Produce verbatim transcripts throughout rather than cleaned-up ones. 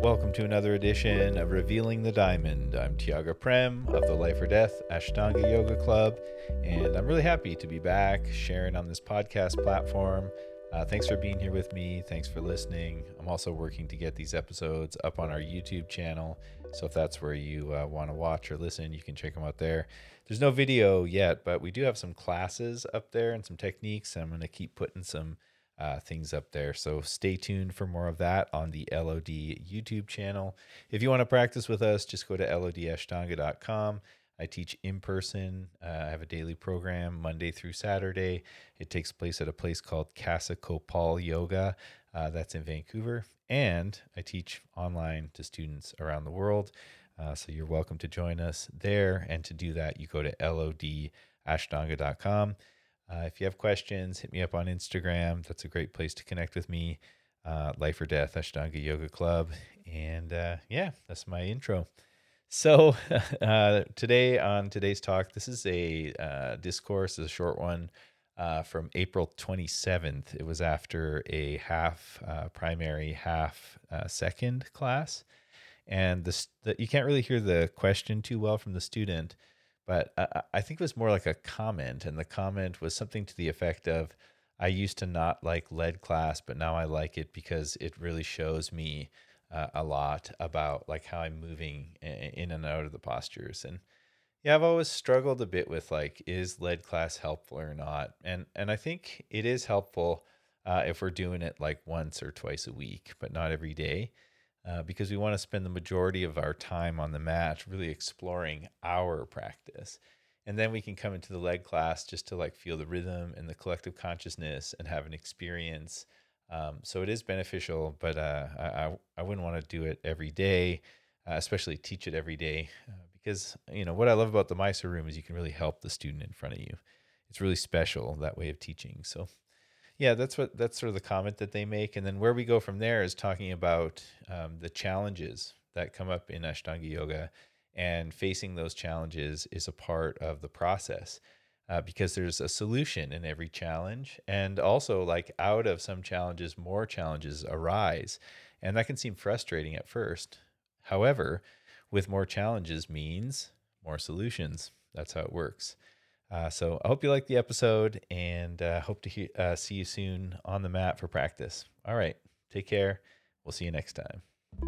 welcome to another edition of Revealing the Diamond. I'm Tiago Prem of the Life or Death Ashtanga Yoga Club, and I'm really happy to be back sharing on this podcast platform. Uh, thanks for being here with me. Thanks for listening. I'm also working to get these episodes up on our YouTube channel, so if that's where you uh, want to watch or listen, you can check them out there. There's no video yet, but we do have some classes up there and some techniques, and I'm going to keep putting some Uh, things up there. So stay tuned for more of that on the L O D YouTube channel. If you want to practice with us, just go to L O D ashtanga dot com. I teach in person. Uh, I have a daily program Monday through Saturday. It takes place at a place called Casa Kopal Yoga. Uh, that's in Vancouver. And I teach online to students around the world. Uh, so you're welcome to join us there. And to do that, you go to L O D ashtanga dot com. Uh, if you have questions, hit me up on Instagram. That's a great place to connect with me. Uh, Life or Death Ashtanga Yoga Club. And uh, yeah, that's my intro. So uh, today on today's talk, this is a uh, discourse, a short one uh, from April twenty-seventh. It was after a half uh, primary, half uh, second class. And this, the, you can't really hear the question too well from the student. But uh, I think it was more like a comment, and the comment was something to the effect of, I used to not like lead class, but now I like it because it really shows me uh, a lot about like how I'm moving in and out of the postures. And yeah, I've always struggled a bit with like, is lead class helpful or not? And and I think it is helpful uh, if we're doing it like once or twice a week, but not every day. Uh, because we want to spend the majority of our time on the mat really exploring our practice. And then we can come into the lead class just to like feel the rhythm and the collective consciousness and have an experience. Um, so it is beneficial, but uh, I, I wouldn't want to do it every day, uh, especially teach it every day. Uh, because, you know, what I love about the Mysore room is you can really help the student in front of you. It's really special, that way of teaching. So yeah, that's what that's sort of the comment that they make. And then where we go from there is talking about um, the challenges that come up in Ashtanga Yoga, and facing those challenges is a part of the process uh, because there's a solution in every challenge. And also, like, out of some challenges, more challenges arise. And that can seem frustrating at first. However, with more challenges means more solutions. That's how it works. Uh, so I hope you like the episode, and uh, hope to he- uh, see you soon on the mat for practice. All right. Take care. We'll see you next time.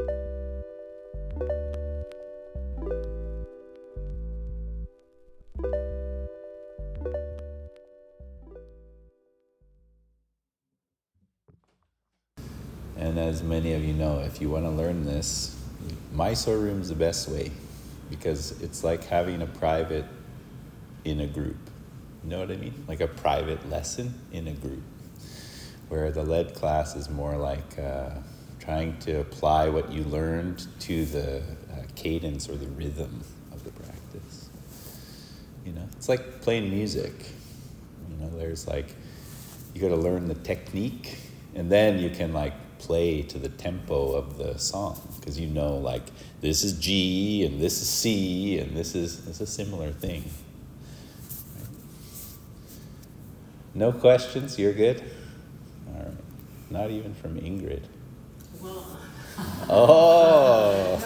And as many of you know, if you want to learn this, Mysore room is the best way, because it's like having a private in a group. You know what I mean? Like a private lesson in a group, where the lead class is more like uh, trying to apply what you learned to the uh, cadence or the rhythm of the practice. You know, it's like playing music. You know, there's like, you got to learn the technique, and then you can like play to the tempo of the song, because you know, like, this is G and this is C and this is it's a similar thing. No questions? You're good? All right. Not even from Ingrid. Well, oh!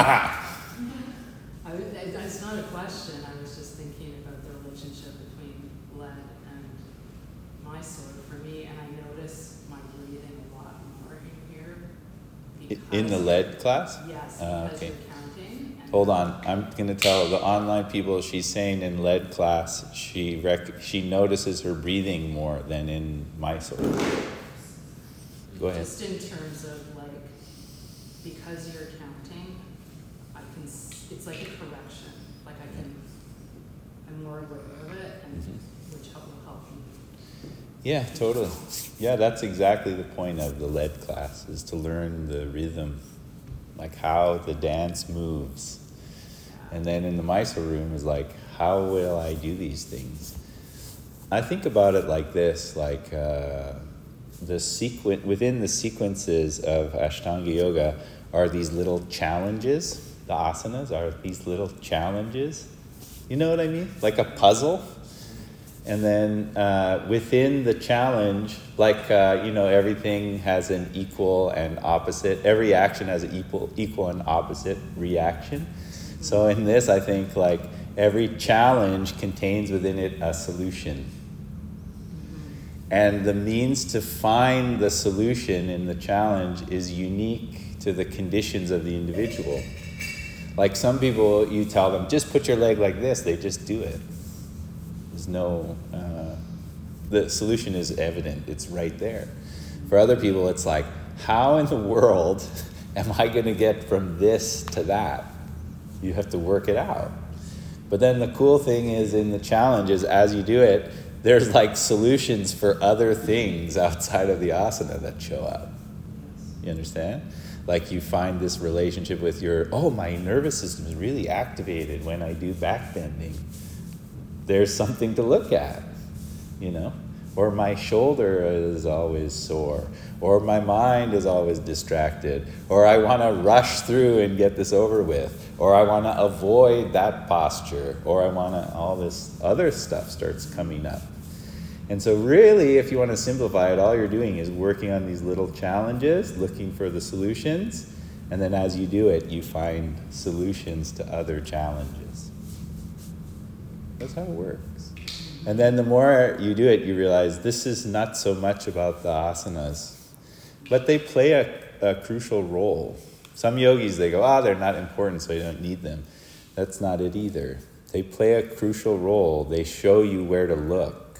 I, it's not a question. I was just thinking about the relationship between lead and Mysore for me, and I notice my breathing a lot more in here. In the lead class? Yes, uh, because okay. you're counting. Hold on. I'm going to tell the online people, she's saying in lead class, she rec- she notices her breathing more than in Mysore. Go ahead. Just in terms of, like, because you're counting, I can, it's like a correction. Like, I can, I'm more aware of it, and mm-hmm. which help, will help me. Yeah, totally. Yeah, that's exactly the point of the lead class, is to learn the rhythm, like how the dance moves. And then in the Mysore room is like, how will I do these things? I think about it like this, like uh, the sequen- within the sequences of Ashtanga Yoga are these little challenges. The asanas are these little challenges. You know what I mean? Like a puzzle. And then uh, within the challenge, like, uh, you know, everything has an equal and opposite, every action has an equal, equal and opposite reaction. So in this, I think, like, every challenge contains within it a solution. And the means to find the solution in the challenge is unique to the conditions of the individual. Like some people, you tell them, just put your leg like this, they just do it. There's no, uh, the solution is evident, it's right there. For other people, it's like, how in the world am I gonna get from this to that? You have to work it out. But then the cool thing is in the challenge is as you do it, there's like solutions for other things outside of the asana that show up. You understand? Like you find this relationship with your, oh, my nervous system is really activated when I do back bending. There's something to look at, you know? Or my shoulder is always sore, or my mind is always distracted, or I want to rush through and get this over with, or I want to avoid that posture, or I want to, all this other stuff starts coming up. And so really, if you want to simplify it, all you're doing is working on these little challenges, looking for the solutions, and then as you do it, you find solutions to other challenges. That's how it works. And then the more you do it, you realize this is not so much about the asanas, but they play a, a crucial role. Some yogis, they go, ah, oh, they're not important, so you don't need them. That's not it either. They play a crucial role. They show you where to look.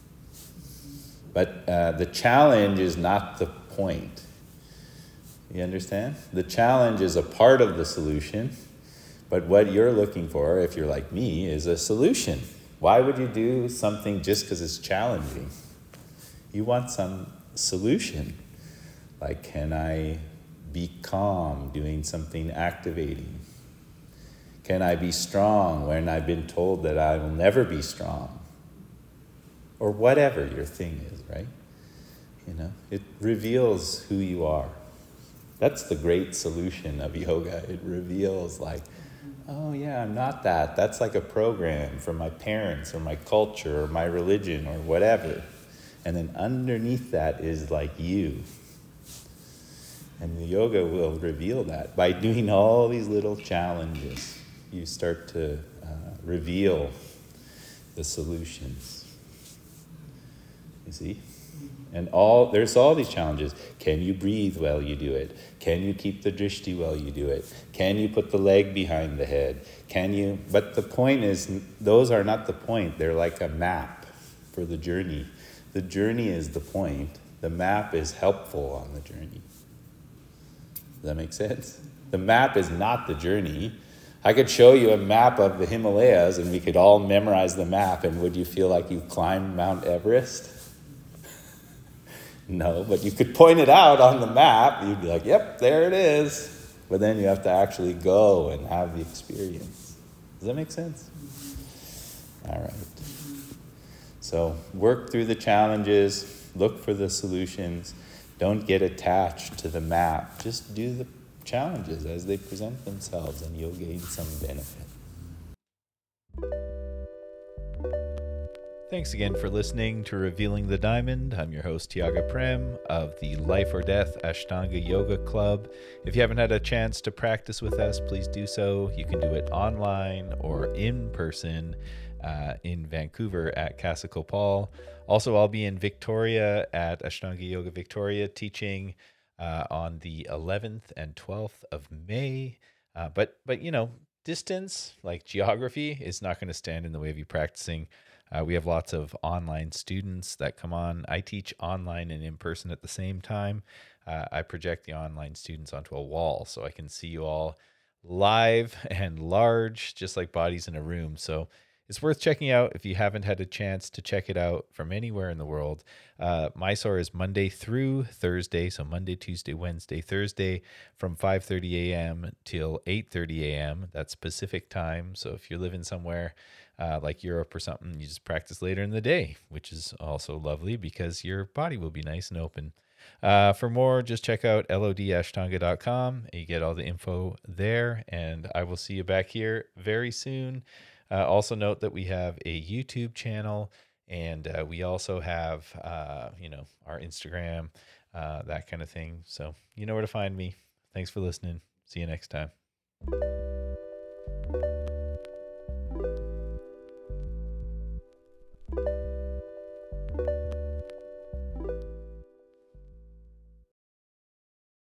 But uh, the challenge is not the point. You understand? The challenge is a part of the solution, but what you're looking for, if you're like me, is a solution. Why would you do something just because it's challenging? You want some solution. Like, can I be calm doing something activating? Can I be strong when I've been told that I will never be strong? Or whatever your thing is, right? You know, it reveals who you are. That's the great solution of yoga. It reveals like, oh yeah, I'm not that. That's like a program from my parents or my culture or my religion or whatever. And then underneath that is like you. And the yoga will reveal that. By doing all these little challenges, you start to uh, reveal the solutions. You see? And all there's all these challenges. Can you breathe while you do it? Can you keep the drishti while you do it? Can you put the leg behind the head? Can you? But the point is, those are not the point. They're like a map for the journey. The journey is the point. The map is helpful on the journey. Does that make sense? The map is not the journey. I could show you a map of the Himalayas and we could all memorize the map, and would you feel like you climbed Mount Everest? No, but you could point it out on the map. You'd be like, yep, there it is. But then you have to actually go and have the experience. Does that make sense? All right. So work through the challenges. Look for the solutions. Don't get attached to the map. Just do the challenges as they present themselves, and you'll gain some benefit. Thanks again for listening to Revealing the Diamond. I'm your host, Tiaga Prem of the Life or Death Ashtanga Yoga Club. If you haven't had a chance to practice with us, please do so. You can do it online or in person uh, in Vancouver at Casa Kopal. Also, I'll be in Victoria at Ashtanga Yoga Victoria teaching uh, on the eleventh and twelfth of May. Uh, but, but, you know, distance, like geography, is not going to stand in the way of you practicing. Uh, we have lots of online students that come on. I teach online and in person at the same time. Uh, I project the online students onto a wall so I can see you all live and large, just like bodies in a room. So it's worth checking out if you haven't had a chance to check it out from anywhere in the world. Uh, Mysore is Monday through Thursday, so Monday, Tuesday, Wednesday, Thursday, from five thirty a.m. till eight thirty a.m. That's Pacific time. So if you're living somewhere uh, like Europe or something, you just practice later in the day, which is also lovely because your body will be nice and open. Uh, for more, just check out L O D ashtanga dot com. You get all the info there, and I will see you back here very soon. Uh, also note that we have a YouTube channel And uh, we also have, uh, you know, our Instagram, uh, that kind of thing. So you know where to find me. Thanks for listening. See you next time.